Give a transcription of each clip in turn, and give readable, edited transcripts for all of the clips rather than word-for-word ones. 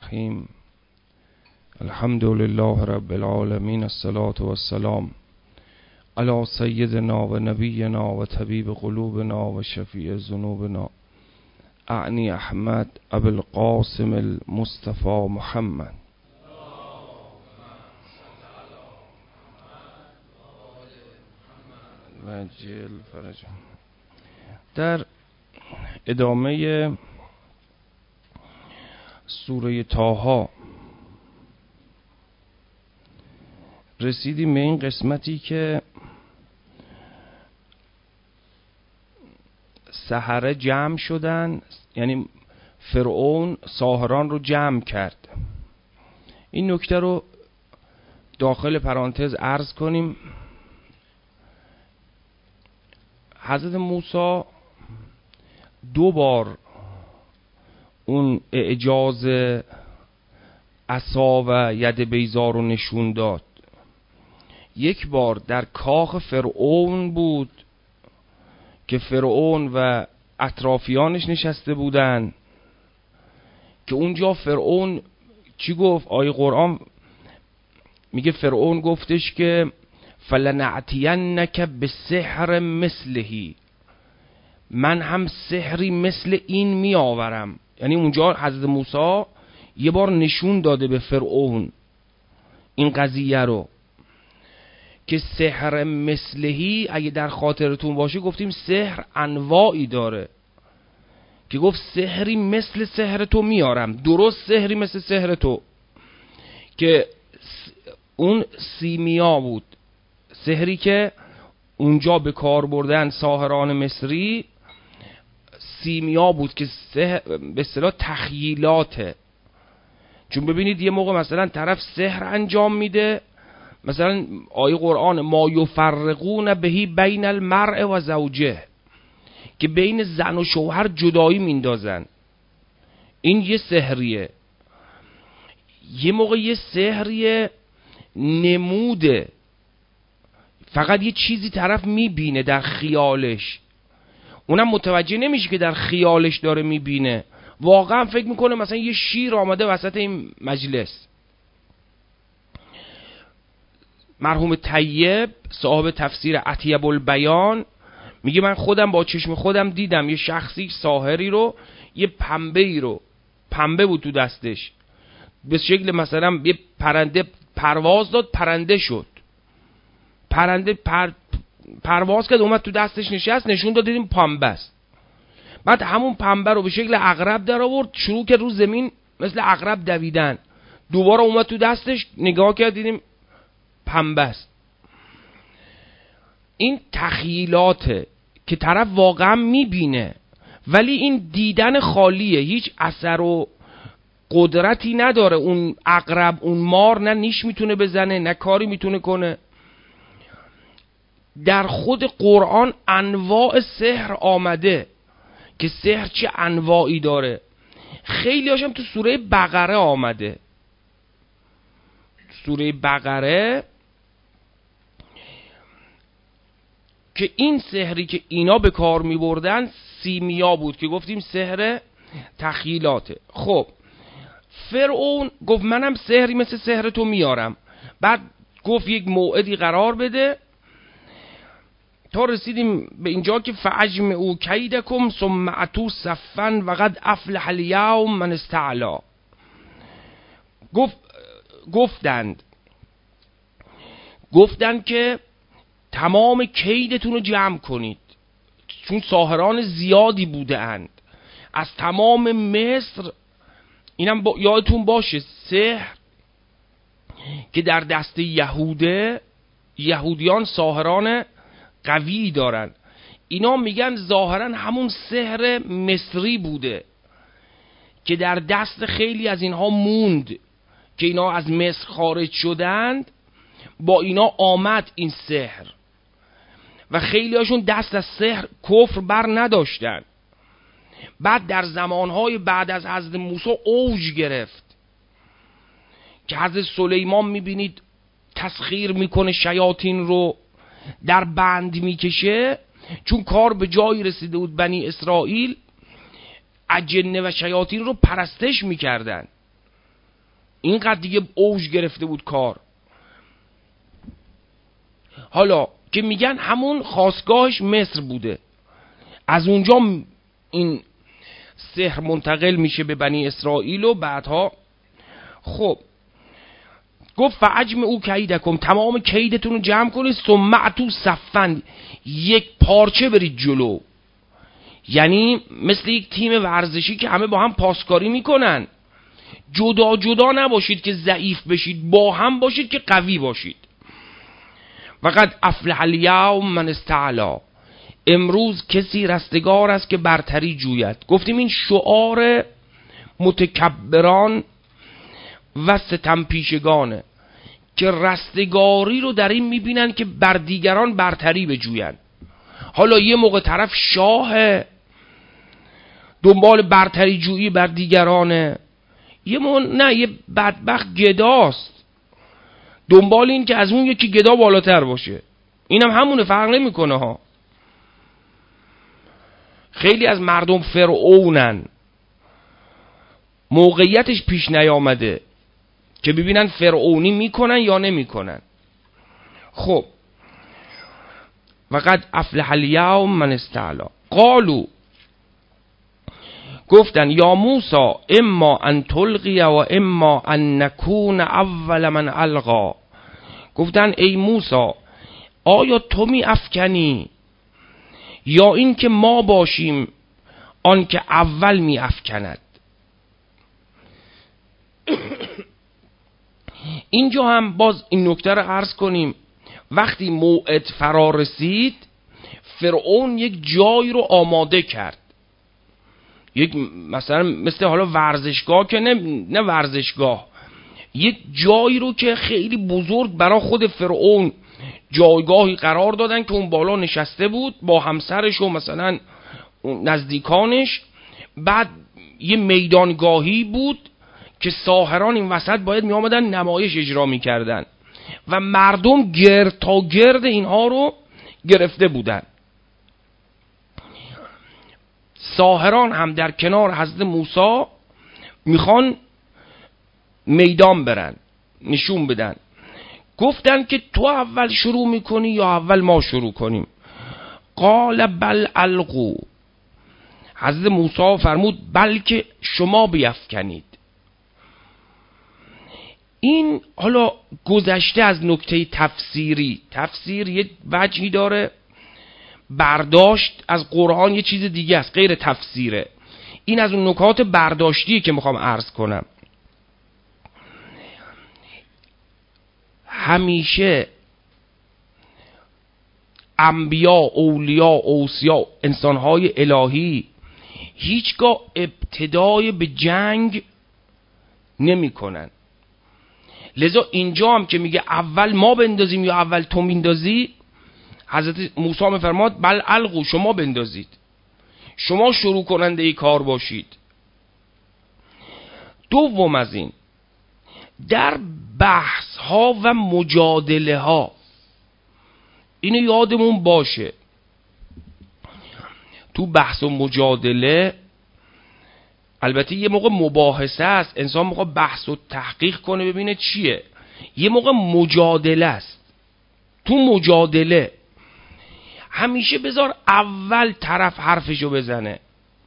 الرحیم. الحمد لله رب العالمین، الصلاة والسلام علی سیدنا و نبینا و طبیب قلوبنا و شفیع ذنوبنا اعنی احمد ابو القاسم المصطفى محمد. وجل فرجه. در ادامه سوره طه رسیدیم به این قسمتی که سحره جمع شدن، یعنی فرعون ساحران رو جمع کرد. این نکته رو داخل پرانتز عرض کنیم. حضرت موسی 2 بار اون اعجاز عصا و ید بیضا رو نشون داد. یک بار در کاخ فرعون بود که فرعون و اطرافیانش نشسته بودن، که اونجا فرعون چی گفت؟ آیه قرآن میگه فرعون گفتش که فلنعتینک بسحر مثلهی، من هم سحری مثل این می آورم. یعنی اونجا حضرت موسی یه بار نشون داده به فرعون این قضیه رو که سحر مثلهی، اگه در خاطرتون باشه گفتیم سحر انواعی داره، که گفت سحری مثل سحر تو میارم، درست سحری مثل سحر تو، که اون سیمیا بود، سحری که اونجا به کار بردن ساحران مصری، سیمیا بود که به اصطلاح تخییلاته. چون ببینید یه موقع مثلا طرف سحر انجام میده، مثلا آیه قرآن ما یفرقون بهی بین المرء و زوجه، که بین زن و شوهر جدایی میندازن، این یه سحریه. یه موقع یه سحریه نموده، فقط یه چیزی طرف میبینه در خیالش، اونم متوجه نمیشه که در خیالش داره میبینه، واقعا فکر میکنه مثلا یه شیر آمده وسط این مجلس. مرحوم طیب صاحب تفسیر اطیب البیان میگه من خودم با چشم خودم دیدم یه شخصی ساحری رو، یه پنبه بود تو دستش، به شکل مثلا یه پرنده پرواز داد، پرنده شد، پرنده پرواز کرد، اومد تو دستش نشست، نشون داد، دیدیم پنبه است. بعد همون پنبه رو به شکل عقرب در آورد، شروع کرد رو زمین مثل عقرب دویدن، دوباره اومد تو دستش، نگاه کرد، دیدیم پنبه است. این تخیلاته که طرف واقعا میبینه، ولی این دیدن خالیه، هیچ اثر و قدرتی نداره. اون عقرب، اون مار، نه نیش میتونه بزنه، نه کاری میتونه کنه. در خود قرآن انواع سحر آمده که سحر چه انواعی داره. خیلی هاشم تو سوره بقره آمده. سوره بقره که این سحری که اینا به کار می بردن سیمیا بود، که گفتیم سحر تخیلاته. خب فرعون گفت منم سحری مثل سحر تو میارم. بعد گفت یک موعدی قرار بده، تا رسیدیم به اینجا که فاجمعوا کیدکم ثم اتوا صفا وقد افلح الیوم من استعلا. گفتند که تمام کیدتون رو جمع کنید، چون ساحران زیادی بوده اند از تمام مصر. اینم یادتون باشه سحر که در دست یهودیان ساحران قوی دارن، اینا میگن ظاهرا همون سحر مصری بوده که در دست خیلی از اینها موند، که اینا از مصر خارج شدند، با اینا آمد این سحر و خیلی هاشون دست از سحر کفر بر نداشتن. بعد در زمانهای بعد از حضرت موسی اوج گرفت، که حضرت سلیمان میبینید تسخیر میکنه شیاطین رو، در بند میکشه، چون کار به جایی رسیده بود بنی اسرائیل اجنه و شیاطین رو پرستش میکردن. اینقدر دیگه اوج گرفته بود کار. حالا که میگن همون خاستگاهش مصر بوده، از اونجا این سحر منتقل میشه به بنی اسرائیل و بعدها خب گفت فعجم او کیدکم، تمام کیدتون رو جمع کنید، ثم اتوا صفا، یک پارچه برید جلو. یعنی مثل یک تیم ورزشی که همه با هم پاسکاری میکنن، جدا جدا نباشید که ضعیف بشید، با هم باشید که قوی باشید. وقد افلح الیوم من استعلا، امروز کسی رستگار است که برتری جوید. گفتیم این شعار متکبران و ستم پیشگانه که رستگاری رو در این میبینن که بر دیگران برتری بجوین. حالا یه موقع طرف شاه دنبال برتری جویی بر دیگرانه، یه موقع نه، یه بدبخت گداست دنبال این که از اون یکی گدا بالاتر باشه. اینم همونه، فرق نمیکنه ها. خیلی از مردم فرعونن، موقعیتش پیش نیامده که ببینن فرعونی میکنن یا نمیکنن. خب وقد افلح الیوم من استعلا. قالو، گفتن یا موسی اما ان تلقی و اما ان نکون اول من القا. گفتن ای موسی آیا تو می افکنی یا این که ما باشیم آن که اول می افکند. اینجا هم باز این نکته رو عرض کنیم، وقتی موعد فرا رسید فرعون یک جایی رو آماده کرد، یک مثلا مثل حالا ورزشگاه که نه ورزشگاه، یک جایی رو که خیلی بزرگ برای خود فرعون جایگاهی قرار دادن که اون بالا نشسته بود با همسرش و مثلا نزدیکانش. بعد یه میدانگاهی بود که ساحران این وسط باید می آمدن نمایش اجرا می کردن و مردم گرد تا گرد اینها رو گرفته بودن. ساحران هم در کنار حضرت موسی میخوان میدان برن، نشون بدن. گفتن که تو اول شروع میکنی یا اول ما شروع کنیم؟ قال بل القوا، حضرت موسی فرمود بلکه شما بیفکنید. این حالا گذشته از نکته تفسیری، تفسیر یه وجهی داره، برداشت از قرآن یه چیز دیگه است، غیر تفسیره. این از اون نکات برداشتیه که میخوام عرض کنم. همیشه انبیا، اولیا، اوصیا، انسانهای الهی هیچگاه ابتدای به جنگ نمی کنن. لذا اینجا هم که میگه اول ما بندازیم یا اول تو میندازی، حضرت موسی میفرماد بل القوا، شما بندازید، شما شروع کننده ای کار باشید. دوم از این، در بحث ها و مجادله ها اینو یادمون باشه، تو بحث و مجادله البته یه موقع مباحثه است، انسان موقع بحث و تحقیق کنه ببینه چیه، یه موقع مجادله است. تو مجادله همیشه بذار اول طرف حرفشو بزنه،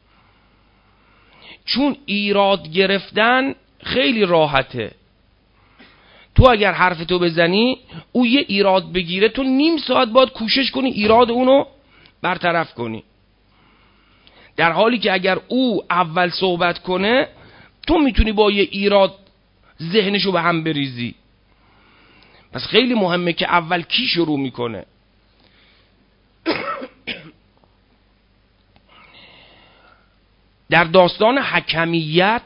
چون ایراد گرفتن خیلی راحته. تو اگر حرفتو بزنی او یه ایراد بگیره، تو نیم ساعت باید کوشش کنی ایراد اونو برطرف کنی، در حالی که اگر او اول صحبت کنه تو میتونی با یه ایراد ذهنشو به هم بریزی. پس خیلی مهمه که اول کی شروع میکنه. در داستان حکمیت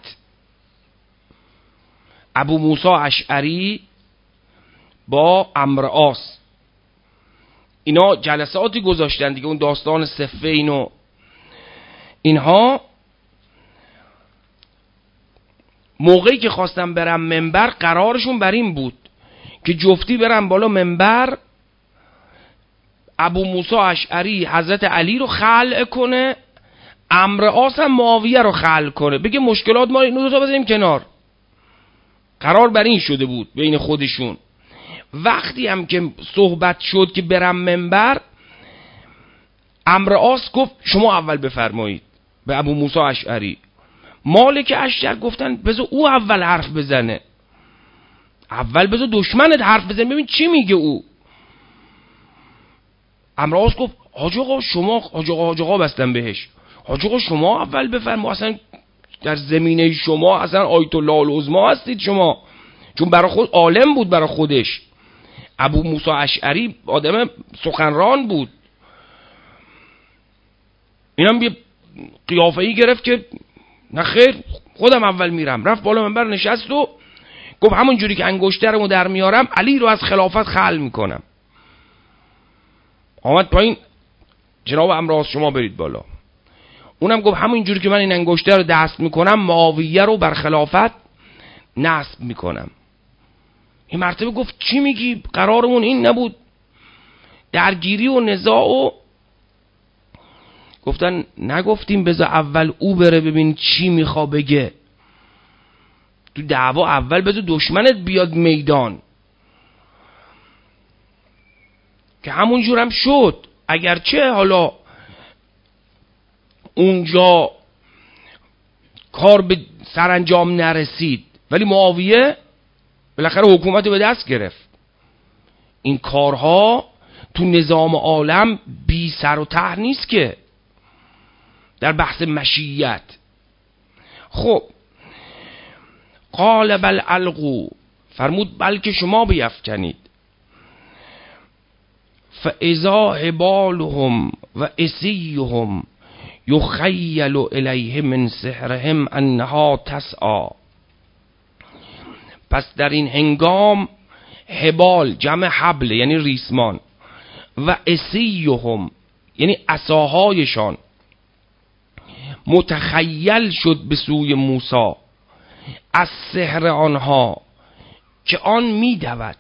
ابو موسی اشعری با عمرو عاص اینا جلساتی گذاشتن دیگه، اون داستان صفین و اینها. موقعی که خواستم برم منبر قرارشون بر این بود که جفتی برم بالا منبر، ابو موسی اشعری حضرت علی رو خلع کنه، عمرو عاص هم معاویه رو خلع کنه، بگه مشکلات ما اینو دو تا بزنیم کنار. قرار بر این شده بود بین خودشون. وقتی هم که صحبت شد که برم منبر، عمرو عاص گفت شما اول بفرمایید به ابو موسی اشعری. مالک اشتر گفتن بذار او اول حرف بزنه، اول بذار دشمنت حرف بزنه ببین چی میگه او. عمرو عاص گفت حاج آقا شما، حاج آقا بستن بهش، حاج آقا شما اول بفرما، اصلا در زمینه شما اصلا آیت الله العظما هستید شما، چون برای خود عالم بود برای خودش. ابو موسی اشعری آدم سخنران بود، اینم یه قیافه‌ای گرفت که نه خیر خودم اول میرم. رفت بالا منبر نشست و گفت همون جوری که انگشترمو در میارم علی رو از خلافت خلع میکنم. آمد پایین، جناب عمرو عاص شما برید بالا. اونم گفت همون جوری که من این انگشتر رو دست میکنم معاویه رو بر خلافت نصب میکنم. این مرتبه گفت چی میگی؟ قرارمون این نبود. درگیری و نزاع و گفتن نگفتیم بذار اول او بره ببین چی میخوا بگه. تو دعوا اول بذار دشمنت بیاد میدان. که همون جورم شد، اگرچه حالا اونجا کار به سرانجام نرسید، ولی معاویه بالاخره حکومت رو به دست گرفت. این کارها تو نظام عالم بی سر و ته نیست که در بحث مشیت. خب قال بل القوا، فرمود بلکه شما بیفکنید. فاذا حبالهم و عصیهم یخیل الیه من سحرهم انها تسعی. پس در این هنگام حبال جمع حبل یعنی ریسمان و عصیهم یعنی عصاهایشان متخیل شد به سوی موسی از سحر آنها که آن میدود.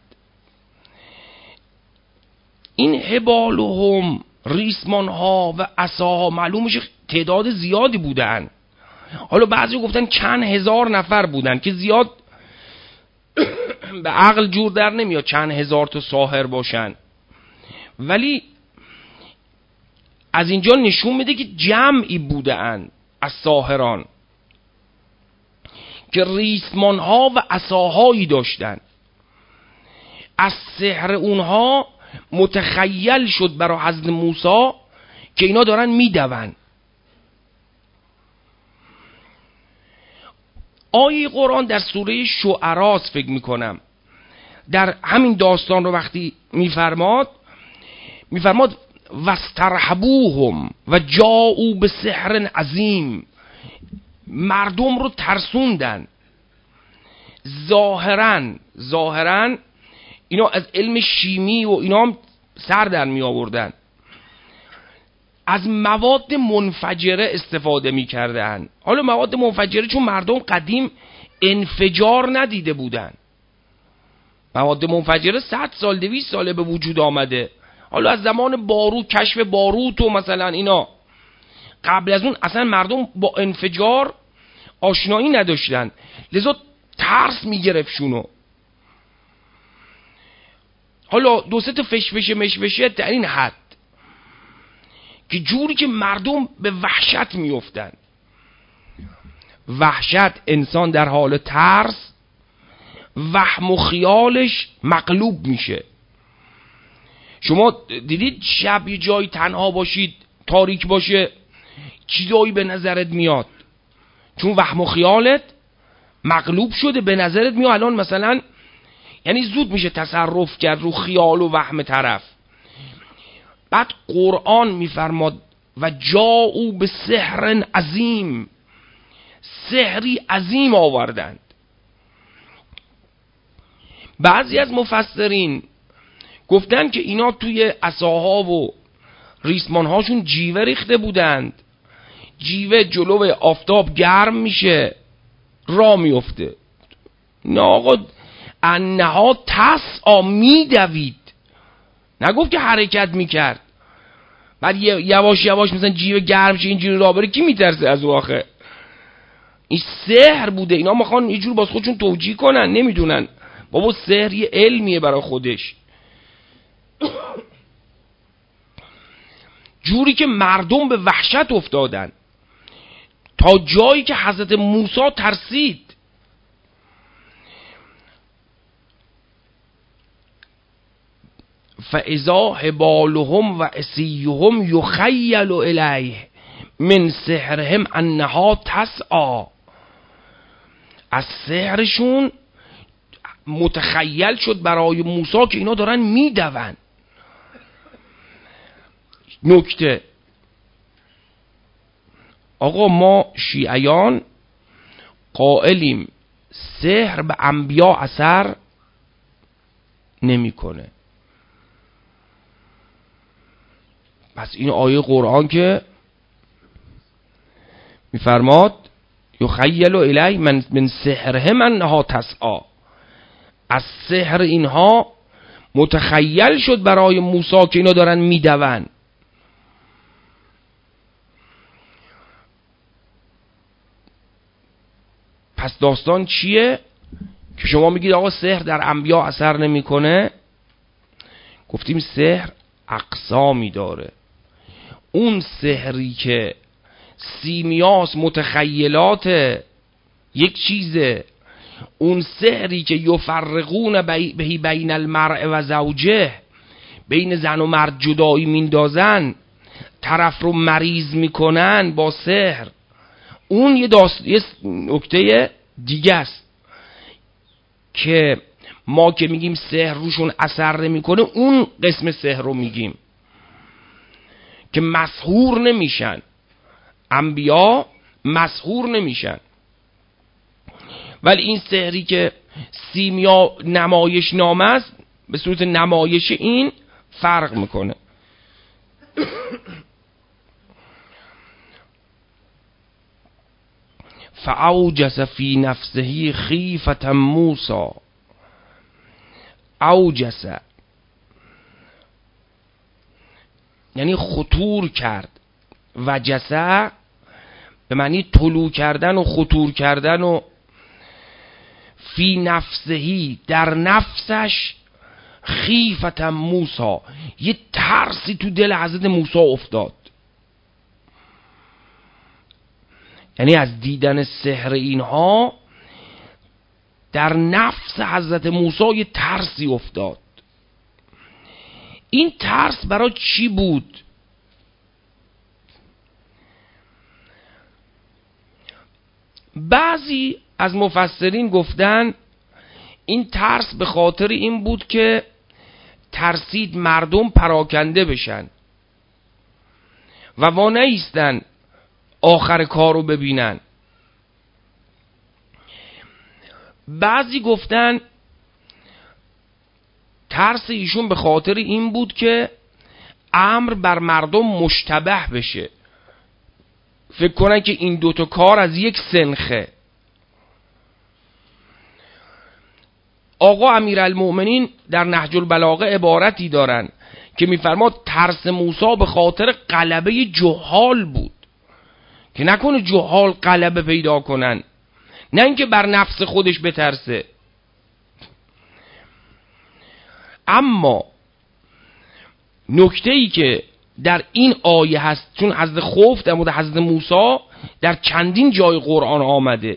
این حبالهم ریسمان ها و عصاها معلوم میشه تعداد زیادی بودن. حالا بعضی گفتن چند هزار نفر بودن که زیاد به عقل جور در نمیاد چند هزار تا ساحر باشن، ولی از اینجا نشون میده که جمعی بودن از ساحران که ریسمان ها و عصاهایی داشتن. از سحر اونها متخیل شد برای حضرت موسی که اینا دارن میدون. آیه قرآن در سوره شعراء فکر میکنم در همین داستان رو وقتی میفرماد واسترهبوهم و جاءوا بسحر عظیم، مردم رو ترسوندن. ظاهرا اینا از علم شیمی و اینا هم سر در می آوردن، از مواد منفجره استفاده می کردن. حالا مواد منفجره چون مردم قدیم انفجار ندیده بودن، مواد منفجره 100 سال 200 ساله به وجود آمده. حالا از زمان باروت، کشف باروت و مثلا اینا، قبل از اون اصلا مردم با انفجار آشنایی نداشتن، لذا ترس می گرفتشونو. حالا دو سه تا فشفشه مشفشه در این حد که جوری که مردم به وحشت میافتن. وحشت انسان در حال ترس وهم و خیالش مقلوب میشه. شما دیدید شب یه جایی تنها باشید تاریک باشه چیزایی به نظرت میاد، چون وهم و خیالت مقلوب شده به نظرت میاد الان مثلا، یعنی زود میشه تصرف کرد رو خیال و وهم طرف. بعد قرآن میفرماد و جاءوا بسحر عظیم، سحری عظیم آوردند. بعضی از مفسرین گفتن که اینا توی عصاها و ریسمانهاشون جیوه ریخته بودند. جیوه جلو آفتاب گرم میشه را میفته. نه آقا، انها تسعی میدوید، نگفت که حرکت میکرد. بعد یواش یواش مثلا جیوه گرم شه اینجوری را بره، کی میترسه از او آخه؟ این سحر بوده. اینا میخوان یه جور باز خودشون توجیه کنن، نمیدونن بابا سحر یه علمیه برای خودش. جوری که مردم به وحشت افتادن تا جایی که حضرت موسی ترسید. فاذا حبالهم و عصیهم یخیل الیه من سحرهم انها تسعی. از سحرشون متخیل شد برای موسی که اینا دارن میدون. نکته آقا، ما شیعیان قائلیم سحر به انبیا اثر نمیکنه. پس این آیه قرآن که میفرماد یخیل الی من سحرهم انها تسعی، از سحر اینها متخیل شد برای موسی که اینا دارن میدون. پس داستان چیه که شما میگید آقا سحر در انبیا اثر نمیکنه؟ گفتیم سحر اقسامی داره. اون سحری که سیمیاس متخیلات یک چیزه، اون سحری که یفرقون بهی بین المرء و زوجه، بین زن و مرد جدایی میندازن، طرف رو مریض میکنن با سحر، اون یه نکته دیگه است که ما که میگیم سحر روشون اثر نمیکنه، اون قسم سحر رو میگیم که مسحور نمیشن، انبیا مسحور نمیشن. ولی این سحری که سیمیا نمایش نامه است، به صورت نمایش این فرق میکنه. فاوجس فی نفسه خیفة موسی. اوجس یعنی خطور کرد، وجسه به معنی طلوع کردن و خطور کردن، و فی نفسهی در نفسش، خیفة موسی یه ترسی تو دل حضرت موسی افتاد. یعنی از دیدن سحر اینها در نفس حضرت موسی یه ترسی افتاد. این ترس برای چی بود؟ بعضی از مفسرین گفتن این ترس به خاطر این بود که ترسید مردم پراکنده بشن و وانه ایستن آخر کار رو ببینن. بعضی گفتن ترس ایشون به خاطر این بود که امر بر مردم مشتبه بشه، فکر کنن که این دوتا کار از یک سنخه. آقا امیرالمؤمنین در نهج البلاغه عبارتی دارن که میفرماد ترس موسی به خاطر غلبه جهال بود، که نکنه جهال غلبه پیدا کنن، نه اینکه بر نفس خودش بترسه. اما نکته‌ای که در این آیه هست، چون حضرت خوف در مورد حضرت موسی در چندین جای قرآن آمده،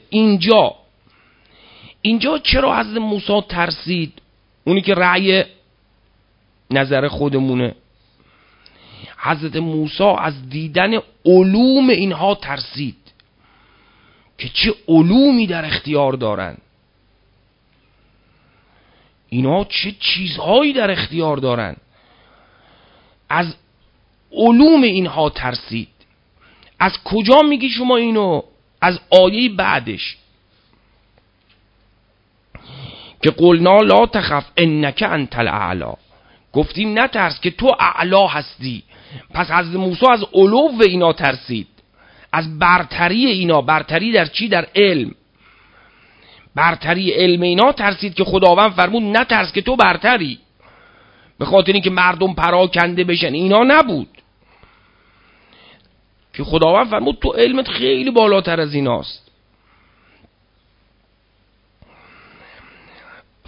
اینجا چرا حضرت موسی ترسید؟ اونی که رأی نظر خودمونه، حضرت موسی از دیدن علوم اینها ترسید که چه علومی در اختیار دارن، اینها چه چیزهایی در اختیار دارن. از علوم اینها ترسید. از کجا میگی شما اینو؟ از آیه بعدش که قلنا لا تخف انک انت الاعلی، گفتیم نترس که تو اعلا هستی. پس حضرت موسی از علو اینا ترسید، از برتری اینا. برتری در چی؟ در علم. برتری علم اینا ترسید که خداوند فرمود نترس که تو برتری، به خاطر اینکه مردم پراکنده بشن. اینا نبود که خداوند فرمود تو علمت خیلی بالاتر از ایناست.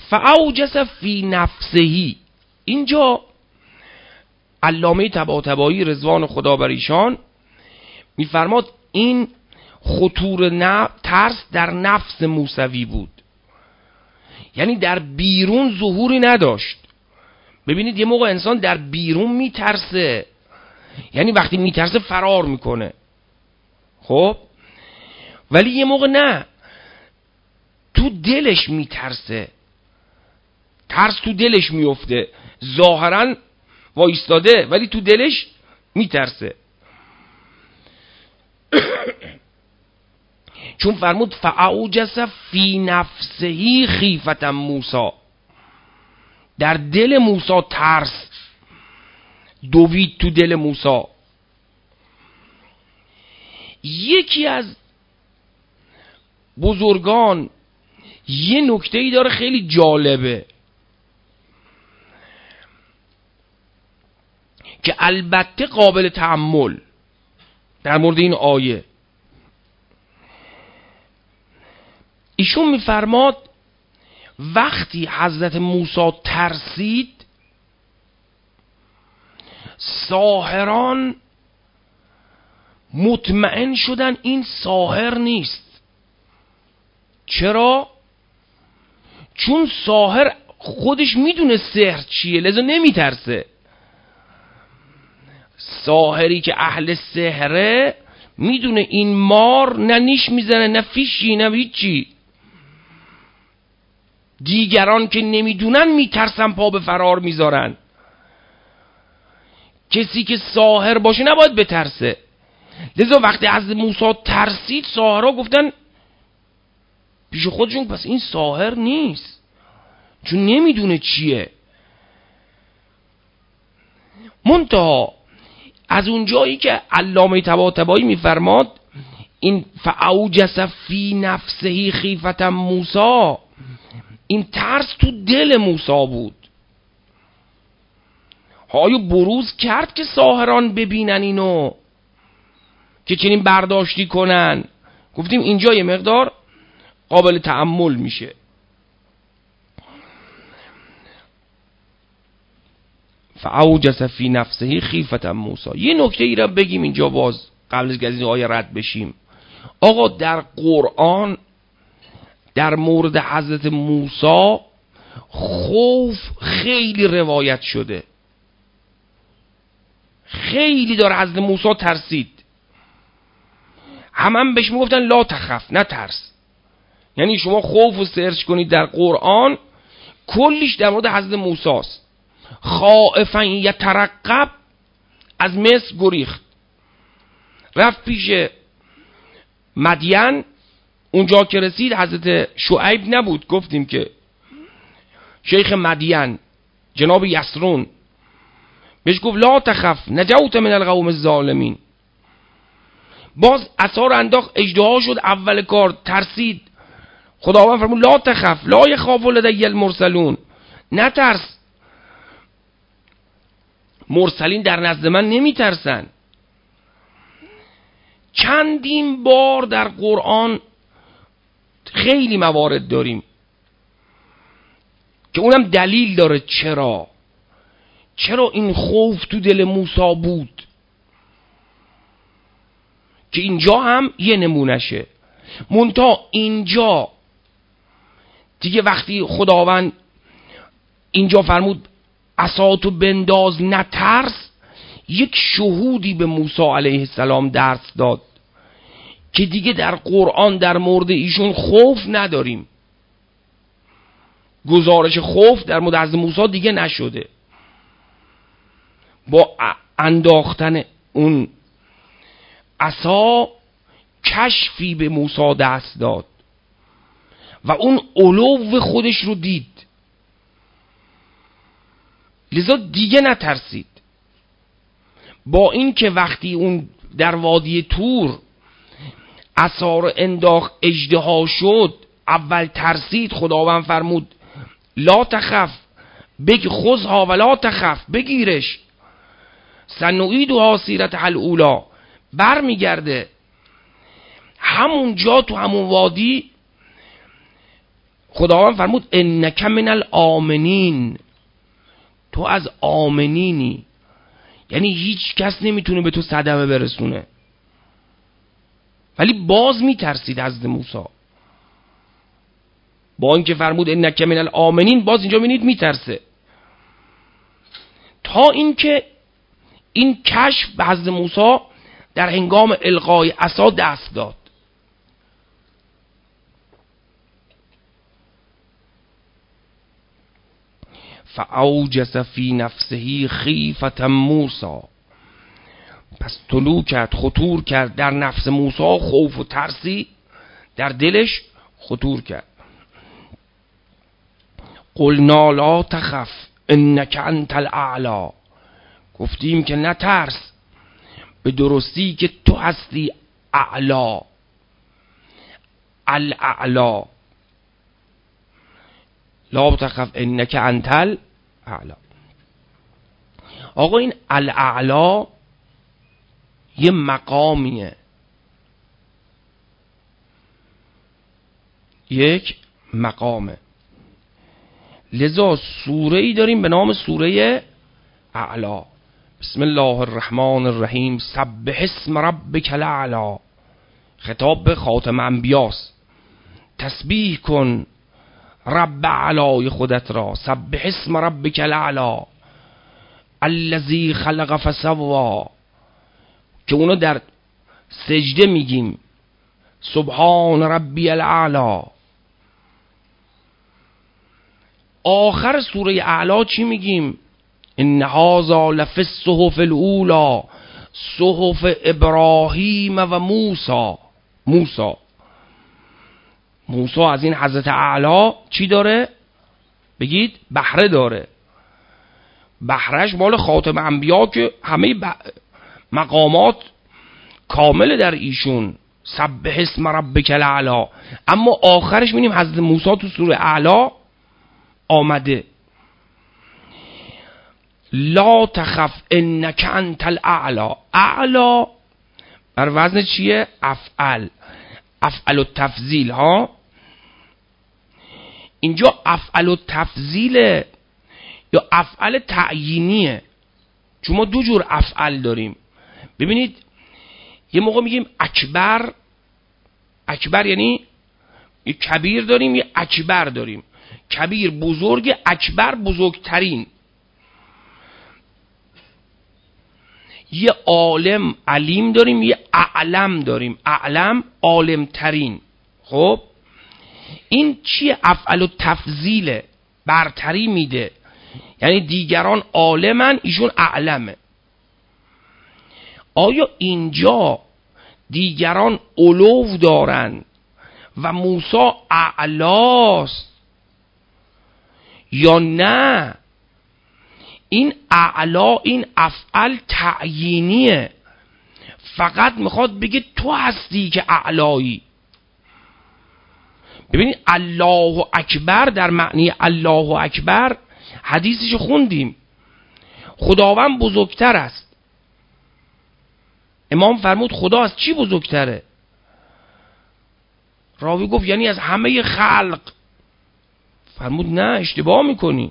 فاوجس فی نفسه. اینجا علامه طباطبایی رضوان خدا بر ایشان میفرماد این خطور ترس در نفس موسوی بود، یعنی در بیرون ظهوری نداشت. ببینید یه موقع انسان در بیرون میترسه، یعنی وقتی میترسه فرار میکنه، خب، ولی یه موقع نه، تو دلش میترسه، ترس تو دلش میفته، ظاهرا وایستاده ولی تو دلش میترسه. چون فرمود فاوجس فی نفسه خیفة موسی، در دل موسی ترس دوید تو دل موسی. یکی از بزرگان یه نکته‌ای داره خیلی جالبه که البته قابل تأمل در مورد این آیه. ایشون میفرماد وقتی حضرت موسی ترسید، ساحران مطمئن شدن این ساحر نیست. چرا؟ چون ساحر خودش میدونه سحر چیه، لذا نمیترسه. ساحری که اهل سحره میدونه این مار نه نیش میزنه نه فیشی نه هیچی. دیگران که نمیدونن میترسن پا به فرار میذارن. کسی که ساحر باشه نباید بترسه. لذا وقتی از موسی ترسید، ساحرها گفتن پیش خودشون پس این ساحر نیست، چون نمیدونه چیه. منتها از اونجایی که علامه طباطبایی میفرماد این فاوجس فی نفسه خیفة موسی، این ترس تو دل موسی بود. آیا بروز کرد که ساحران ببینن اینو که چنین برداشتی کنن؟ گفتیم اینجا یه مقدار قابل تأمل میشه. فاوجس فی نفسه خیفة موسی. یه نکته ای را بگیم اینجا باز قبل از این آیه رد بشیم. آقا در قرآن در مورد حضرت موسی خوف خیلی روایت شده، خیلی داره حضرت موسی ترسید. هم بهش میگفتن لا تخف، نه ترس. یعنی شما خوف رو سرچ کنید در قرآن، کلیش در مورد حضرت موسی است. خائفا یترقب، از مصر گریخت، رفت پیش مدین. اونجا که رسید حضرت شعیب نبود، گفتیم که شیخ مدین جناب یسرون بهش گفت لا تخف نجوت من القوم الظالمین. باز عصا رو انداخت، اژدها شد، اول کار ترسید. خداوند فرمود لا تخف لا یخاف لدی المرسلون، نترس، مرسلین در نزد من نمیترسن. چندین بار در قرآن خیلی موارد داریم که اونم دلیل داره چرا این خوف تو دل موسی بود، که اینجا هم یه نمونشه. منتها اینجا دیگه وقتی خداوند اینجا فرمود عصاتو بنداز نترس، یک شهودی به موسی علیه السلام درس داد که دیگه در قرآن در مورد ایشون خوف نداریم. گزارش خوف در مورد حضرت موسی دیگه نشده. با انداختن اون عصا کشفی به موسی دست داد و اون علو خودش رو دید، لذا دیگه نترسید. با این که وقتی اون در وادی طور عصا رو انداخت، اژدها شد، اول ترسید. خداوند فرمود لا تخف، خذها ولا تخف، بگیرش، سنعیدها سیرتها الاولی، بر میگرده. همون جا تو همون وادی خداوند فرمود انک من الآمنین، تو از آمنینی، یعنی هیچ کس نمیتونه به تو صدمه برسونه. ولی باز میترسید حضرت موسی، با اینکه فرمود انک من الآمنین، باز اینجا ببینید میترسه. تا اینکه این کشف به حضرت موسی در هنگام القای عصا دست داد. فاوجس فی نفسه خیفة موسی، پس طلوع کرد، خطور کرد در نفس موسی، خوف و ترسی در دلش خطور کرد. قلنا لا تخف انک انت الاعلی، گفتیم که نترس، به درستی که تو هستی اعلا، الاعلا. لا تخف انک انت الاعلا. آقا این الاعلا یه مقامیه، یک مقامه. لذا سوره ای داریم به نام سوره اعلا. بسم الله الرحمن الرحیم، سبح اسم ربک الاعلی. خطاب به خاتم انبیاست. تسبیح کن رب اعلای خودت را. سبح اسم ربک الاعلی الذی خلق فسوا، که اونو در سجده میگیم سبحان ربی الاعلی. آخر سوره اعلا چی میگیم؟ ان هذا لفی الصحف الاولی صحف ابراهیم و موسی. موسی از این حضرت اعلا چی داره؟ بگید بهره داره. بهرهش مال خاتم انبیا که همه مقامات کامل در ایشون. سبح اسم ربک الاعلی. اما آخرش می‌بینیم حضرت موسی تو سوره اعلا آمده لا تخف انک انت الاعلی. اعلا بر وزن چیه؟ افعل، افعل التفضیل ها. اینجا افعل التفضیل یا افعل تعیینیه، چون ما دو جور افعل داریم. ببینید یه موقع میگیم اکبر، اکبر یعنی یه کبیر داریم، یه اکبر داریم. کبیر بزرگ، اکبر بزرگترین. یه عالم علیم داریم، یه اعلم داریم. اعلم عالم ترین. خب این چیه؟ افعل و تفضیله، برتری میده، یعنی دیگران عالمن ایشون اعلمه. آیا اینجا دیگران علو دارن و موسی اعلاست یا نه؟ این اعلا، این افعل تعیینیه، فقط میخواد بگه تو هستی که اعلایی. ببینید الله اکبر در معنی الله اکبر حدیثش خوندیم، خداوند بزرگتر است. امام فرمود خدا از چی بزرگتره؟ راوی گفت یعنی از همه خلق. فرمود نه، اشتباه میکنی.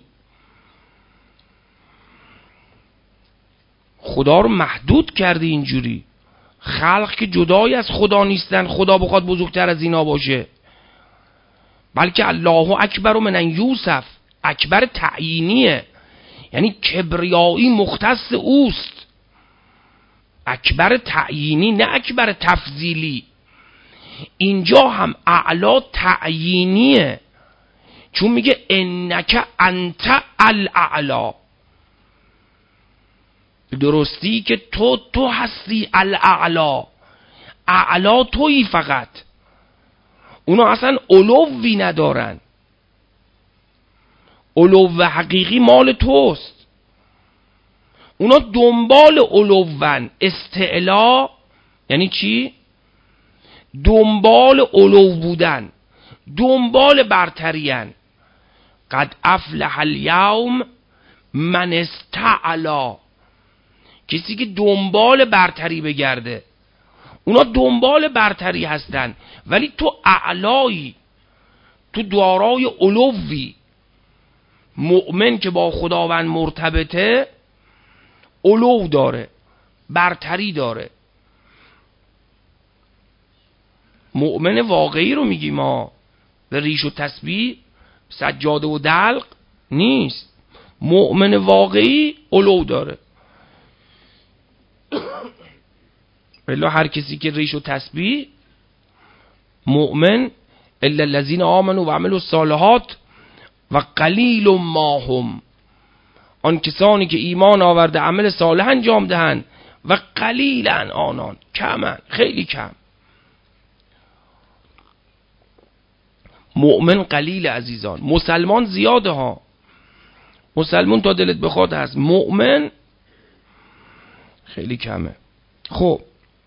خدا رو محدود کردی اینجوری. خلق که جدای از خدا نیستن، خدا بخواد بزرگتر از اینا باشه. بلکه الله اکبر من یوسف، اکبر تعیینیه، یعنی کبریایی مختص اوست. اکبر تعیینی، نه اکبر تفضیلی. اینجا هم اعلا تعیینیه، چون میگه انک انت الاعلا، درستی که تو هستی الاعلا، اعلا تویی فقط. اونا اصلا علوی ندارن، علو حقیقی مال توست. اونا دنبال علوون. استعلا یعنی چی؟ دنبال علو بودن، دنبال برترین. قد افلح الیوم من استعلا، کسی که دنبال برتری بگرده. اونا دنبال برتری هستن، ولی تو اعلایی، تو دارای علوی. مؤمن که با خداوند مرتبطه علو داره، برتری داره. مؤمن واقعی رو میگیم ما، به ریش و تسبیح سجاده و دلق نیست. مؤمن واقعی علو داره. الا هر کسی که ریش و تسبیح مؤمن الا الذين آمنوا و عملوا الصالحات و قلیل ما هم، آن کسانی که ایمان آورده عمل صالح انجام دهند و قلیلن آنان، کمن، خیلی کم. مؤمن قلیل عزیزان، مسلمان زیاده ها، مسلمان تا دلت بخواد هست، مؤمن خیلی کمه. خب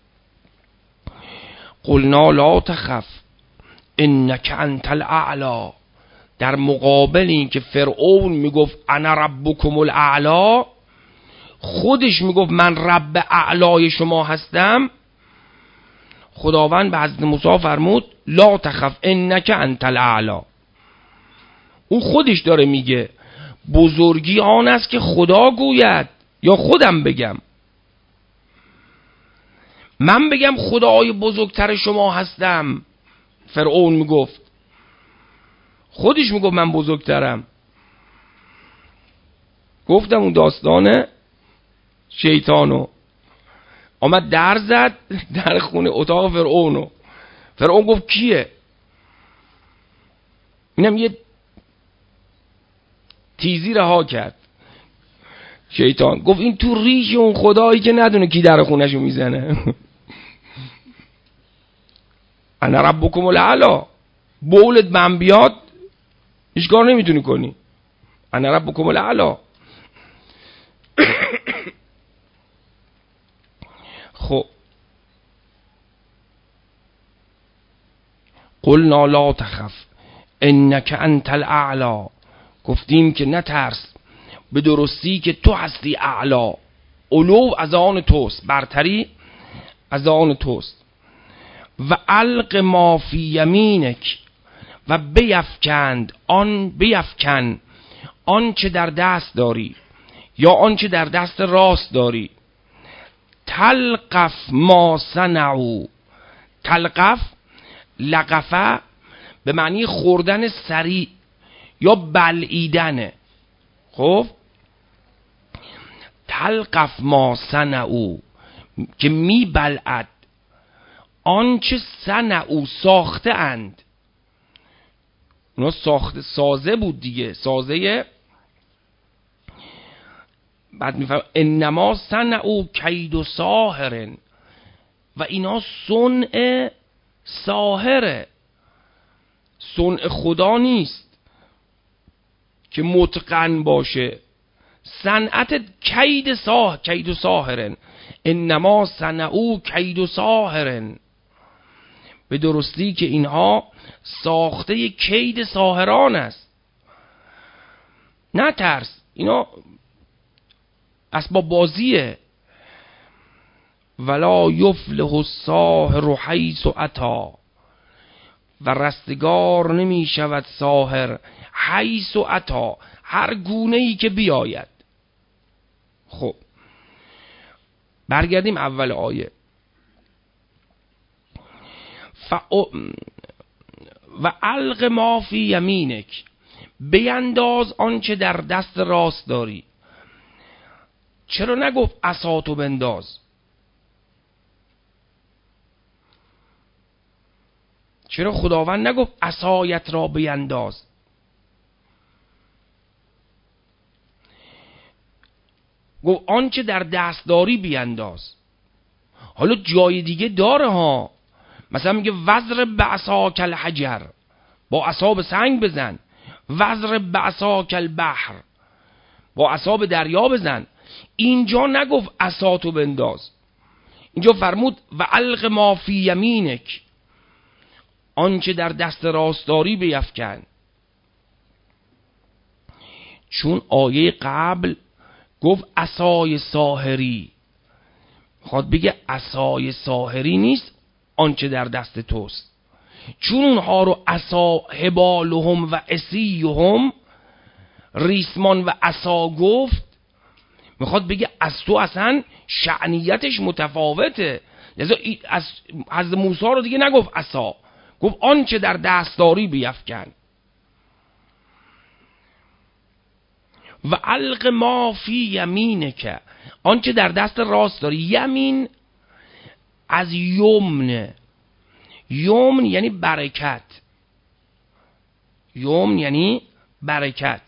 قلنا لا تخف انک انت الاعلی، در مقابل این که فرعون میگفت انا ربکم الاعلی، خودش میگفت من رب اعلای شما هستم، خداوند به حضرت موسی فرمود لا تخف انک انت الاعلی. اون خودش داره میگه بزرگی آن است که خدا گوید یا خودم بگم؟ من بگم خدای بزرگتر شما هستم؟ فرعون میگفت، خودش میگفت من بزرگترم. گفتم اون داستانه شیطانو آمد در زد در خونه اتاق فرعونو. فرعون گفت کیه؟ اینم یه تیزی رها کرد. شیطان گفت این تو ریش اون خدایی که ندونه کی در خونهشو میزنه. انا ربکم الاعلی، بولت من بیاد هیچ کار نمیتونی کنی. انا ربکم الاعلی. خب قلنا لا تخف انک انت الاعلی، گفتیم که نترس، به درستی که تو هستی اعلا، علو از آن توست، برتری از آن توست. و الق ما فی یمینک، و بیفکن آن چه در دست داری یا آن چه در دست راست داری. تلقف ما صنعوا، تلقف لقفه به معنی خوردن سریع یا بلعیدنه. خب تلقف ما صنعوا که می بلعد آنچه صنعوا ساخته اند. اونا ساخته، سازه بود دیگه، سازه. بعد میفهم انما صنعوا کید ساحر، و اینا صنع ساحره، صنع خدا نیست که متقن باشه. صنعت کید ساحر، انما صنعوا کید ساحر، به درستی که اینها ساخته کید ساحران است. نه ترس، اینا اسباب بازیه. ولا یفلح الساحر حیث اتی، و رستگار نمی شود ساحر حیث اتی، هر گونه ای که بیاید. خب برگردیم اول آیه. و الق ما فی یمینک، بینداز آنچه در دست راست داری. چرا نگفت عصاتو بنداز؟ چرا خداوند نگفت عصایت را بینداز؟ گفت آنچه در دست داری بینداز. حالا جای دیگه داره ها، مثلا میگه وضرب بعصاک الحجر، با عصا به سنگ بزن. وضرب بعصاک البحر، با عصا به دریا بزن. اینجا نگفت عصاتو بنداز، اینجا فرمود و الق ما فی یمینک، آنچه در دست راست داری بیفکن. چون آیه قبل گفت عصای ساحری، میخواد بگه عصای ساحری نیست آنچه در دست توست. چون اونها رو عصا هبالهم و عصیهم، ریسمان و عصا گفت، میخواد بگه از تو اصلا شأنیتش متفاوته. لذا از حضرت موسی رو دیگه نگفت عصا، گفت آنچه در دستداری بیفکن. و الق ما فی یمینک، آنچه در دست راست داری. یمین از یمن، یمن یعنی برکت، یمن یعنی برکت.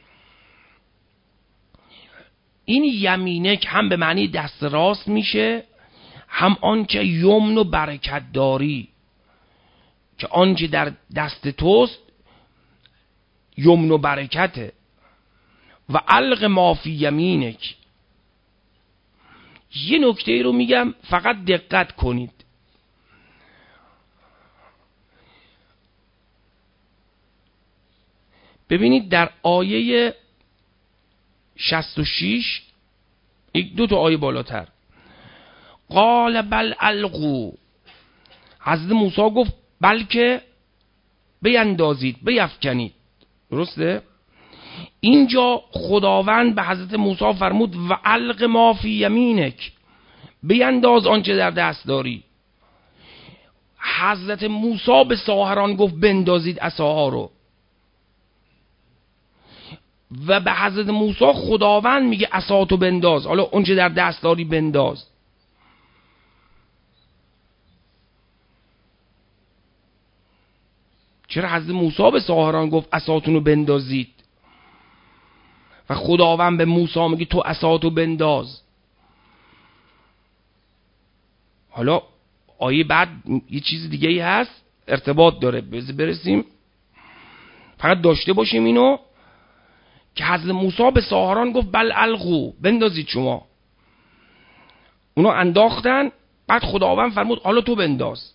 این یمینک هم به معنی دست راست میشه، هم آنچه یمن و برکت داری، که آنچه در دست توست یمن و برکته. و الق ما فی یمینک. یه نکته رو میگم فقط دقت کنید. ببینید در آیه 66 یک دو تا آیه بالاتر، قال بل القوا، حضرت موسی گفت بلکه بیندازید، بیفکنید. درسته؟ اینجا خداوند به حضرت موسی فرمود و الق ما فی یمینک، بینداز آنچه در دست داری. حضرت موسی به ساحران گفت بندازید عصاها رو، و به حضرت موسی خداوند میگه عصاتو بنداز، حالا اونچه در دست داری بنداز. چرا حضرت موسی به ساحران گفت عصاتونو بندازید و خداوند به موسی میگه تو عصاتو بنداز؟ حالا آیه بعد یه چیز دیگه ای هست، ارتباط داره، برسیم. فقط داشته باشیم اینو که حضرت موسی به ساحران گفت بل القوا، بندازید شما. اونا انداختن، بعد خداوند فرمود حالا تو بنداز.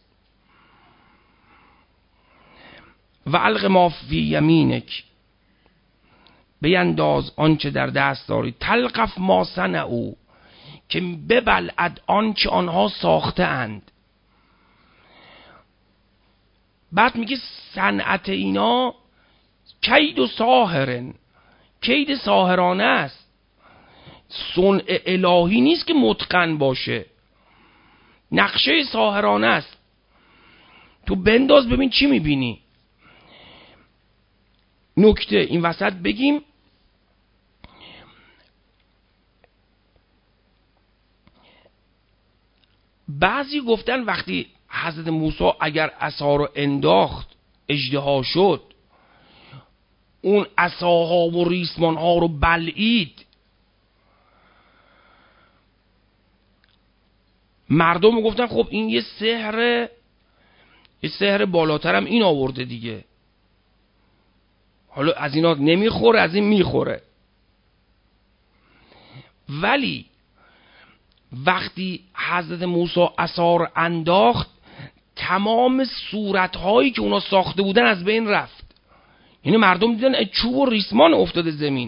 و الق ما فی یمینک، بینداز آنچه در دست داری. تلقف ما صنعوا، که ببلعد آنچه آنها ساخته اند. بعد میگه صنعت اینا کید و ساحرن، کید ساحرانه است، صنع الهی نیست که متقن باشه، نقشه ساحرانه است. تو بنداز ببین چی میبینی. نکته این وسط بگیم، بعضی گفتن وقتی حضرت موسی اگر عصا رو انداخت اژدها شد، اون عصاها و ریسمانها رو بلعید، مردم گفتن خب این یه سحر بالاتر هم این آورده دیگه، حالا از اینا نمیخوره از این میخوره. ولی وقتی حضرت موسی عصا رو انداخت، تمام صورتهایی که اونا ساخته بودن از بین رفت. یعنی مردم دیدن چوب و ریسمان افتاده زمین.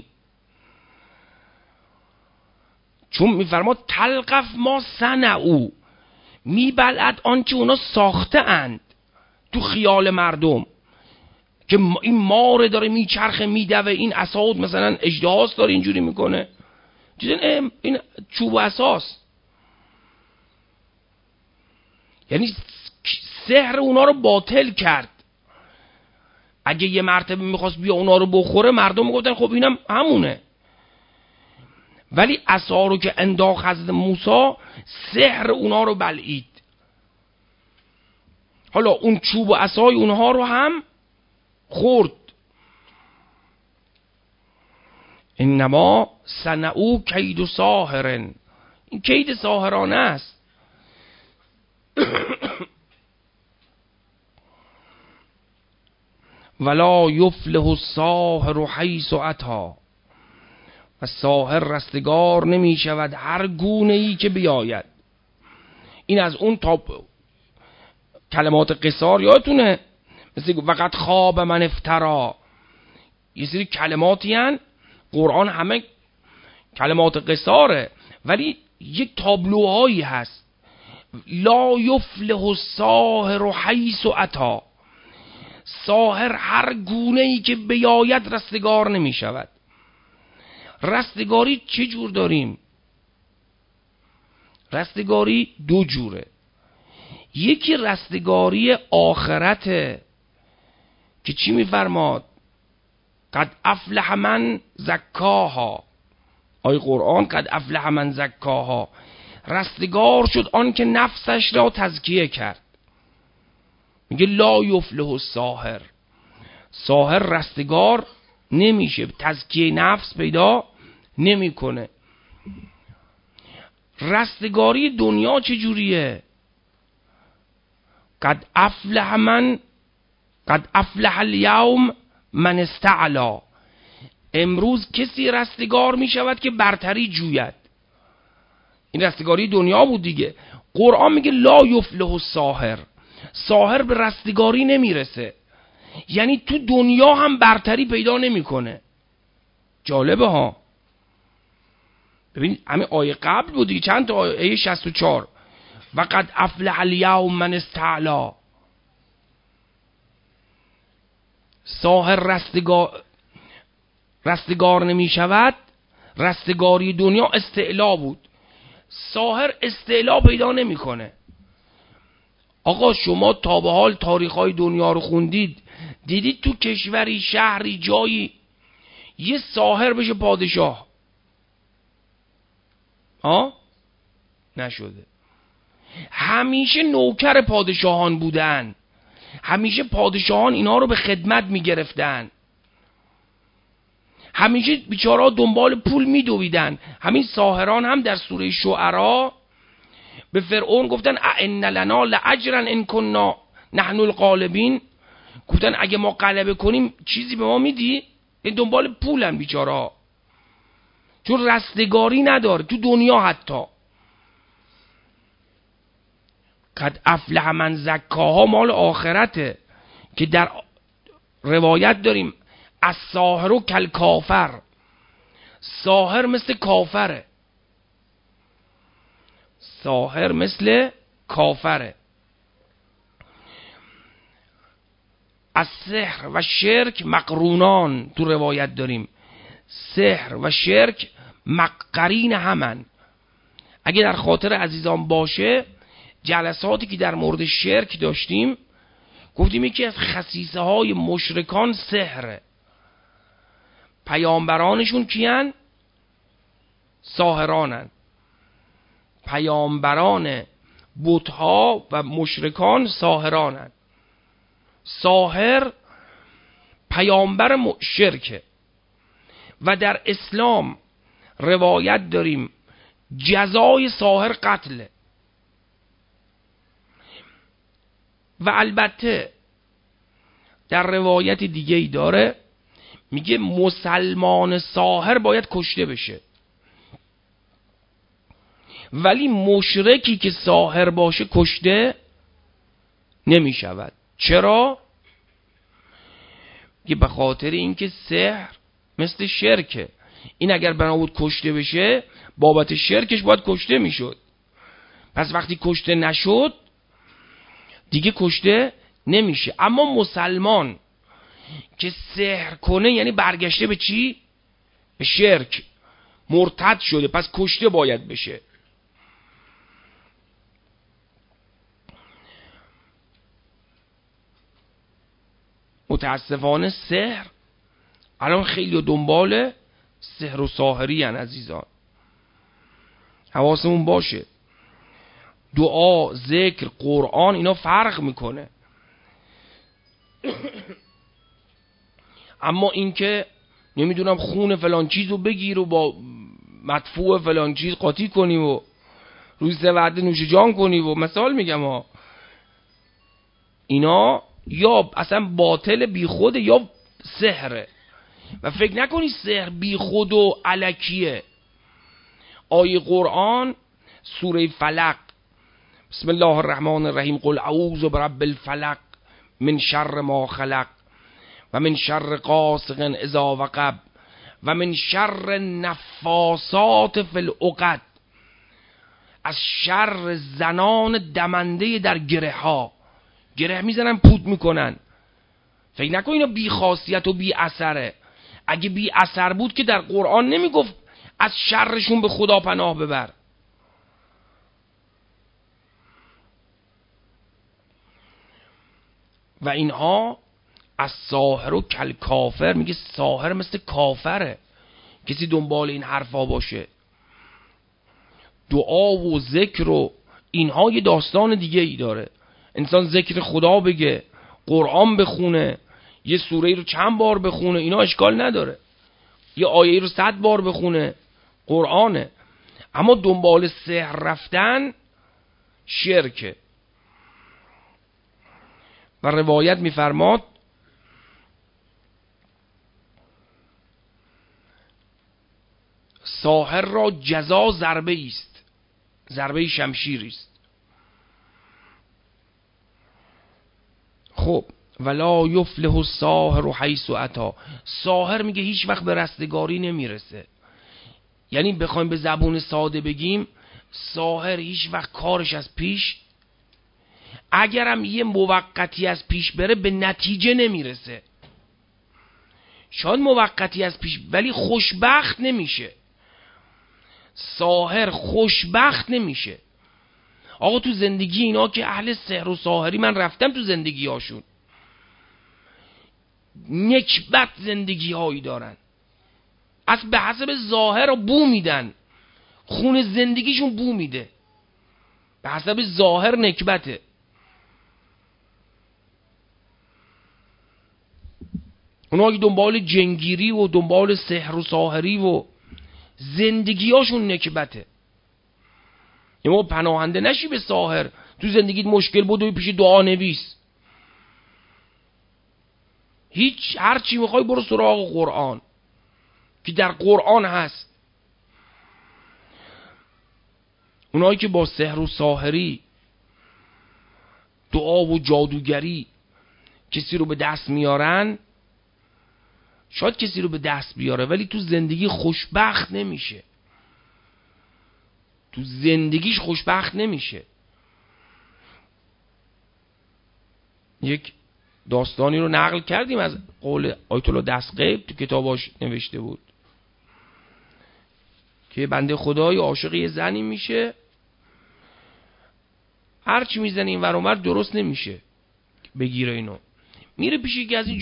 چون میفرماد تلقف ما صنعوا، میبلعد آنچه اونا ساخته اند تو خیال مردم، که این ماره داره میچرخه میدوه، این عصا مثلا اژدهاست داره اینجوری میکنه، دیدن این چوب و عصاست. یعنی سحر اونا رو باطل کرد. اگه یه مرتبه میخواست بیا اونا رو بخوره، مردم میگفتن خب اینم همونه. ولی عصا رو که انداخت حضرت موسی، سحر اونا رو بلعید. حالا اون چوب و عصای اونها رو هم خورد. انما صنعوا کید ساحرن، این کید ساحرانه است. ولا یفلح الساحر حیث اتی، و ساحر رستگار نمی شود هر گونه ای که بیاید. این از اون تا کلمات قصار یادتونه، مثل وقت خواب من افترا، یه سری کلماتی هن قرآن همه کلمات قصاره، ولی یک تابلوهایی هست. لا یفلح الساحر حیث اتی، ساحر هر گونه ای که بیاید رستگار نمی شود. رستگاری چه جور داریم؟ رستگاری دو جوره. یکی رستگاری آخرته که چی میفرماد؟ قد افلح من زکاها. آیه قرآن قد افلح من زکاها، رستگار شد آن که نفسش را تزکیه کرد. میگه لا یفلح الساحر، ساحر رستگار نمیشه، تزکیه نفس پیدا نمیکنه. رستگاری دنیا چجوریه؟ قد افلح الیوم من استعلا. امروز کسی رستگار می شود که برتری جوید. این رستگاری دنیا بود دیگه. قرآن میگه لا یفلح الساحر، ساحر به رستگاری نمیرسه، یعنی تو دنیا هم برتری پیدا نمیکنه. جالبه ها. ببین همین آیه قبل بود دیگه، چند تا آیه 64 و قد افلح الیوم من استعلا. ساحر رستگار نمی شود. رستگاری دنیا استعلا بود، ساحر استعلا پیدا نمی کنه. آقا شما تا به حال تاریخ‌های دنیا رو خوندید، دیدید تو کشوری، شهری، جایی یه ساحر بشه پادشاه؟ نشده. همیشه نوکر پادشاهان بودن، همیشه پادشاهان اینا رو به خدمت میگرفتن، همیشه بیچاره‌ها دنبال پول میدویدن. همین ساحران هم در سوره شعرا به فرعون گفتن ائن لنا لاجرا ان كنا نحن الغالبین، گفتن اگه ما غلبه کنیم چیزی به ما میدی؟ این دنبال پولن بیچاره‌ها، چون رستگاری نداره تو دنیا. حتی قد افلح من زکاها مال آخرته که در روایت داریم الساحر کالکافر، ساحر مثل کافره، ساحر مثل کافره. السحر و شرک مقرونان، تو روایت داریم سحر و شرک قرین همن. اگه در خاطر عزیزان باشه، جلساتی که در مورد شرک داشتیم گفتیم یکی از خصیصه های مشرکان سحره. پیامبرانشون کیان؟ ساحرانن. پیامبران بت‌ها و مشرکان ساحرانن. ساحر پیامبر شرکه. و در اسلام روایت داریم جزای ساحر قتله. و البته در روایت دیگه ای داره میگه مسلمان ساحر باید کشته بشه، ولی مشرکی که ساحر باشه کشته نمی شود. چرا؟ که به خاطر اینکه سحر مثل شرکه، این اگر بنا بود کشته بشه بابت شرکش باید کشته میشد، پس وقتی کشته نشد دیگه کشته نمیشه. اما مسلمان که سحر کنه یعنی برگشته به چی؟ به شرک، مرتد شده، پس کشته باید بشه. متاسفانه سحر الان خیلی دنبال سحر و ساحری هن عزیزان، حواسمون باشه. دعا، ذکر، قرآن اینا فرق میکنه. اما اینکه نمیدونم خون فلان چیزو بگیر و با مدفوع فلان چیز قاطی کنی و روی 3 وعده نوش جان کنی و مثال میگم ها، اینا یا اصلا باطل بی خود یا سحره. و فکر نکنی سحر بی خود و الکیه. آیه قرآن سوره فلق، بسم الله الرحمن الرحیم، قل اعوذ برب الفلق من شر ما خلق و من شر غاسق اذا وقب و من شر النفاثات فی العقد، از شر زنان دمنده در گره ها. گره میزنن پود میکنن، فکر نکن اینا بی خاصیت و بی اثره. اگه بی اثر بود که در قرآن نمیگفت از شرشون به خدا پناه ببر. و اینها از ساحر و کل کافر، میگه ساحر مثل کافره کسی دنبال این حرفا باشه. دعا و ذکر و اینها یه داستان دیگه ای داره. انسان ذکر خدا بگه، قرآن بخونه، یه سوره رو چند بار بخونه، اینا اشکال نداره. یه آیه رو 100 بار بخونه، قرآنه. اما دنبال سحر رفتن شرکه. و روایت میفرماد ساحر را جزا ضربه است، ضربه شمشیری است. خب ولا یفلح الساحر حیث اتی. ساحر میگه هیچ وقت به رستگاری نمیرسه. یعنی بخوایم به زبون ساده بگیم، ساحر هیچ وقت کارش از پیش، اگرم یه موقتی از پیش بره، به نتیجه نمیرسه. شاید موقتی از پیش، ولی خوشبخت نمیشه. ساحر خوشبخت نمیشه. آقا تو زندگی اینا که اهل سحر و ساحری، من رفتم تو زندگی هاشون، نکبت زندگی هایی دارن، از به حسب ظاهر رو بو میدن، خون زندگیشون بو میده، به حسب ظاهر نکبته. اونا که دنبال جنگیری و دنبال سحر و ساحری و زندگیاشون نکبته. اما پناهنده نشی به ساحر. تو زندگیت مشکل بود و پیش دعا نویس، هیچ هر چی میخوای برو سراغ قرآن که در قرآن هست. اونایی که با سحر و ساحری، دعا و جادوگری کسی رو به دست میارن، شاید کسی رو به دست بیاره ولی تو زندگی خوشبخت نمیشه، تو زندگیش خوشبخت نمیشه. یک داستانی رو نقل کردیم از قول آیت الله دستغیب، تو کتاباش نوشته بود که بنده خدای عاشق یه زنی میشه، هرچی میزنه این ور اون ور درست نمیشه بگیره اینو، میره پیش یکی از این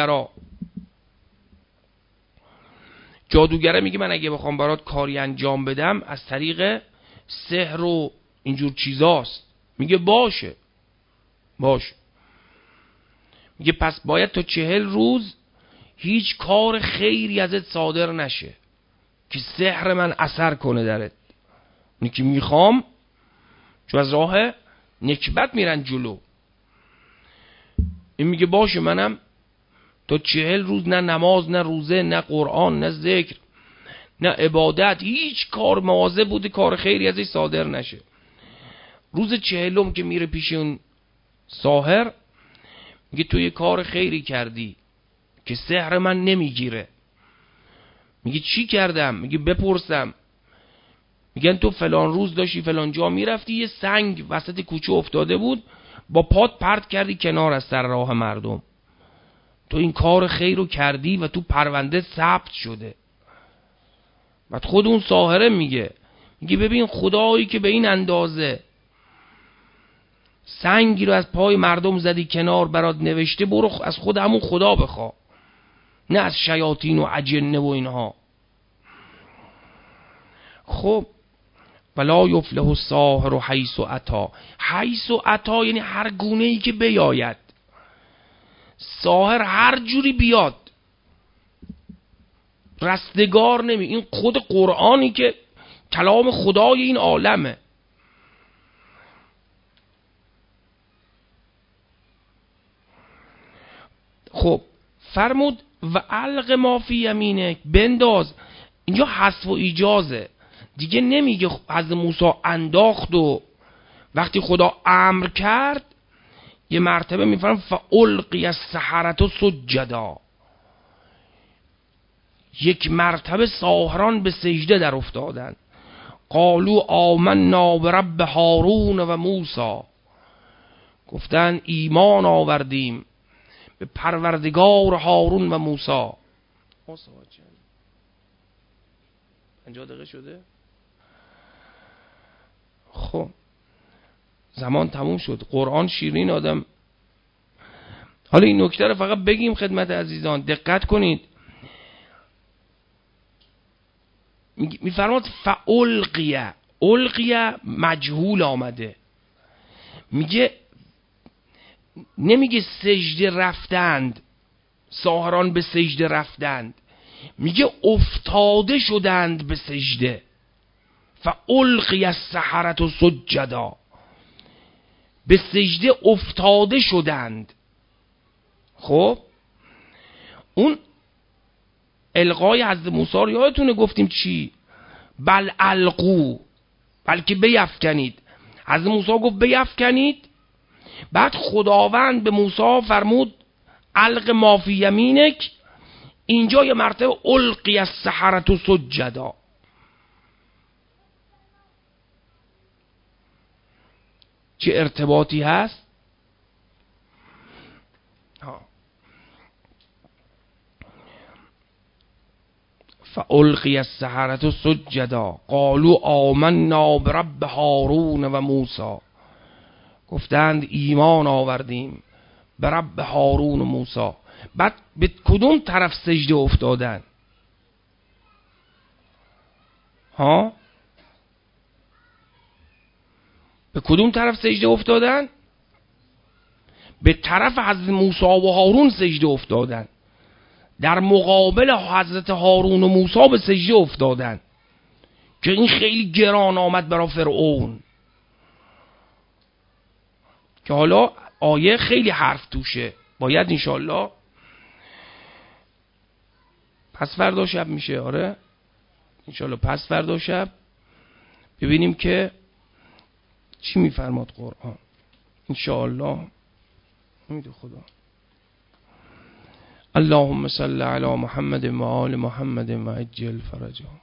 جادوگره میگه من اگه بخوام برات کاری انجام بدم از طریق سحر و اینجور چیزاست. میگه باشه. میگه پس باید تا 40 روز هیچ کار خیری ازت صادر نشه که سحر من اثر کنه درت. اینی که میخوام، چون از راه نکبت میرن جلو. این میگه باشه، منم تا 40 روز نه نماز نه روزه نه قرآن نه ذکر نه عبادت، هیچ کار مواظب بوده کار خیری ازش صادر نشه. روز 40م که میره پیش اون ساحر، میگه تو یه کار خیری کردی که سحر من نمیگیره. میگه چی کردم؟ میگه بپرسم. میگن تو فلان روز داشتی فلان جا میرفتی، یه سنگ وسط کوچه افتاده بود، با پات پرت کردی کنار از سر راه مردم. تو این کار خیر رو کردی و تو پرونده ثبت شده. بعد خود اون ساحره میگه ببین خدایی که به این اندازه سنگی رو از پای مردم زدی کنار برات نوشته، برو از خود همون خدا بخوا، نه از شیاطین و اجنه و اینها. خب ولا یفلح الساحر حیث اتی. حیث اتی یعنی هر گونه ای که بیاید. ساحر هر جوری بیاد رستگار نمی. این خود قرآنی که کلام خدای این عالمه. خب فرمود و الق ما فی یمینک، بنداز. اینجا حذف و ایجازه دیگه، نمیگه حضرت موسی انداخت و وقتی خدا امر کرد یه مرتبه میفرم فالقی السحرة سجدا، یک مرتبه ساحران به سجده در افتادن. قالوا آمنا برب هارون و موسی، گفتن ایمان آوردیم به پروردگار هارون و موسی. 50 دقیقه شده. خب زمان تموم شد. قرآن شیرین آدم. حالا این نکته رو فقط بگیم خدمت عزیزان، دقت کنید. میفرماد فالقیه، القیه مجهول آمده، میگه نمیگه سجده رفتند، ساحران به سجده رفتند، میگه افتاده شدند به سجده. فالقی السحرة سجدا، به سجده افتاده شدند. خب اون القای حضرت موسی رو یادتونه گفتیم چی؟ بل القو، بلکه بیفکنید. حضرت موسی گفت بیفکنید، بعد خداوند به موسی فرمود الق ما فی یمینک. اینجا یه مرتبه القی السحرة سجدا. چه ارتباطی هست؟ فالقی السحرة سجدا قالوا آمنا برب هارون و موسی. گفتند ایمان آوردیم به رب هارون و موسی. بعد به کدوم طرف سجده افتادن؟ ها؟ به کدوم طرف سجده افتادن؟ به طرف حضرت موسی و هارون سجده افتادن. در مقابل حضرت هارون و موسی به سجده افتادن که این خیلی گران آمد برای فرعون، که حالا آیه خیلی حرف توشه. باید انشالله پس فردا شب میشه، آره انشالله پس فردا شب ببینیم که چی میفرماد قرآن انشالله. امید خدا. اللهم صل علی محمد و آل محمد و عجل فرجهم.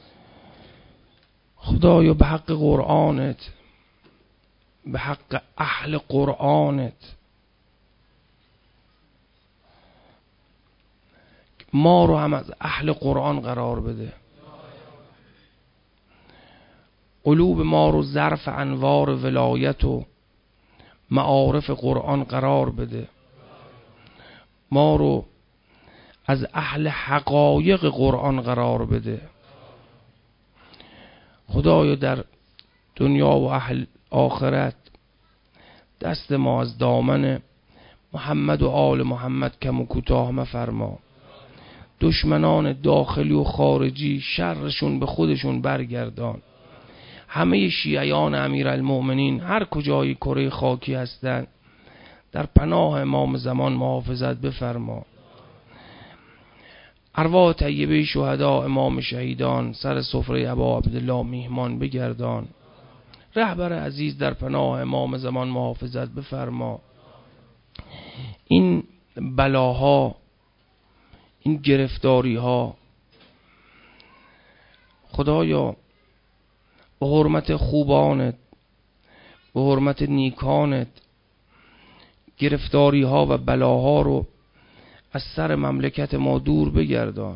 خدایا به حق قرآنت، به حق اهل قرآنت، ما رو هم از اهل قرآن قرار بده. قلوب ما رو ظرف انوار ولایت و معارف قرآن قرار بده. ما رو از اهل حقایق قرآن قرار بده. خدایا در دنیا و اهل آخرت دست ما از دامن محمد و آل محمد کم و کوتاه مفرما. دشمنان داخلی و خارجی شرشون به خودشون برگردان. همه شیعیان امیرالمؤمنین هر کجای کره خاکی هستند در پناه امام زمان محافظت بفرما. ارواح طیبه شهدا امام شهیدان سر سفره ابا عبدالله میهمان بگردان. رهبر عزیز در پناه امام زمان محافظت بفرما. این بلاها، این گرفتاری ها خدایا به حرمت خوبانت، به حرمت نیکانت، گرفتاری ها و بلاها رو از سر مملکت ما دور بگردان.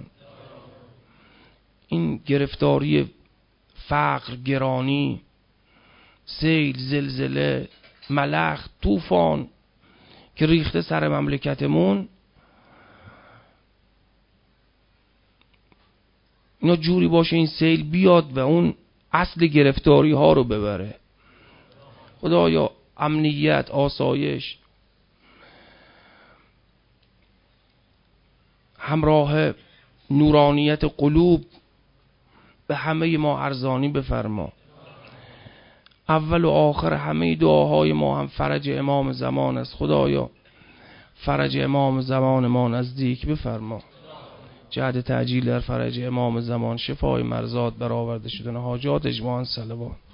این گرفتاری فقر، گرانی، سیل، زلزله، ملخ، طوفان که ریخته سر مملکتمون، اینا جوری باشه این سیل بیاد و اون اصل گرفتاری ها رو ببره. خدایا امنیت، آسایش همراه نورانیت قلوب به همه ما ارزانی بفرما. اول و آخر همه دعاهای ما هم فرج امام زمان است. خدایا فرج امام زمان ما نزدیک بفرما. جهد تعجیل در فرج امام زمان، شفای مرضات برآورده شدن حاجات اجماعاً صلوات.